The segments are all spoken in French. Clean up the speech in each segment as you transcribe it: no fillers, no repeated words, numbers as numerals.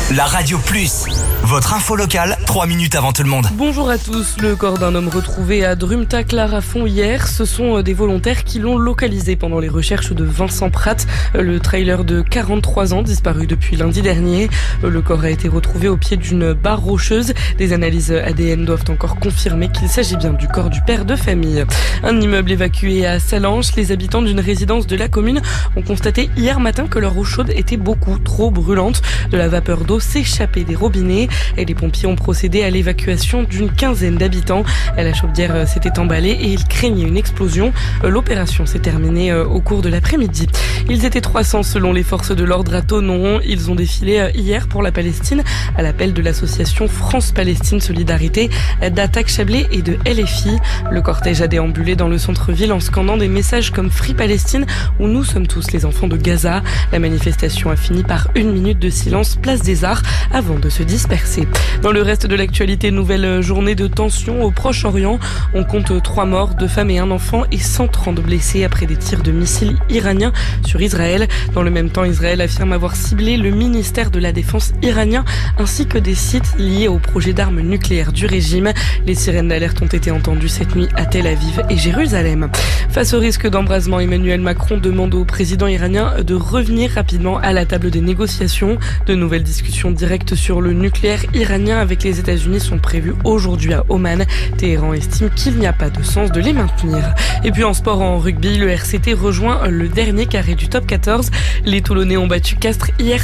La Radio Plus, votre info locale, 3 minutes avant tout le monde. Bonjour à tous. Le corps d'un homme retrouvé à Drumta-Clarafond hier, ce sont des volontaires qui l'ont localisé pendant les recherches de Vincent Pratt, le trailer de 43 ans disparu depuis lundi dernier. Le corps a été retrouvé au pied d'une barre rocheuse. Des analyses ADN doivent encore confirmer qu'il s'agit bien du corps du père de famille. Un immeuble évacué à Salanches, les habitants d'une résidence de la commune ont constaté hier matin que leur eau chaude était beaucoup trop brûlante. De la vapeur d'eau s'échappait des robinets et les pompiers ont procédé à l'évacuation d'une quinzaine d'habitants. La chaudière s'était emballée et ils craignaient une explosion. L'opération s'est terminée au cours de l'après-midi. Ils étaient 300 selon les forces de l'ordre à Thonon. Ils ont défilé hier pour la Palestine à l'appel de l'association France-Palestine Solidarité, d'Attaque Chablais et de LFI. Le cortège a déambulé dans le centre-ville en scandant des messages comme Free Palestine ou Nous sommes tous les enfants de Gaza. La manifestation a fini par 1 minute de silence place des Arts avant de se disperser. Dans le reste de l'actualité, nouvelle journée de tension au Proche-Orient. On compte 3 morts, 2 femmes et 1 enfant et 130 blessés après des tirs de missiles iraniens sur Israël. Dans le même temps, Israël affirme avoir ciblé le ministère de la Défense iranien ainsi que des sites liés au projet d'armes nucléaires du régime. Les sirènes d'alerte ont été entendues cette nuit à Tel Aviv et Jérusalem. Face au risque d'embrasement, Emmanuel Macron demande au président iranien de revenir rapidement à la table des négociations. De nouvelles discussions directes sur le nucléaire iranien avec les États-Unis sont prévues aujourd'hui à Oman. Téhéran estime qu'il n'y a pas de sens de les maintenir. Et puis en sport, en rugby, le RCT rejoint le dernier carré du top 14. Les Toulonnais ont battu Castres hier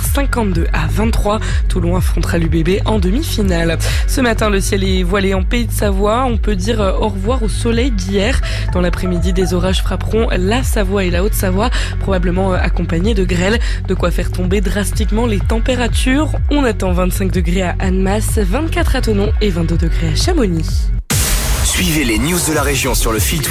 52-23. Toulon affrontera l'UBB en demi-finale. Ce matin, le ciel est voilé en Pays de Savoie. On peut dire au revoir au soleil d'hier. Dans l'après-midi, des orages frapperont la Savoie et la Haute-Savoie, probablement accompagnés de grêle. De quoi faire tomber drastiquement les températures. On attend 25 degrés à Annemasse, 24 à Thonon et 22 degrés à Chamonix. Suivez les news de la région sur le fil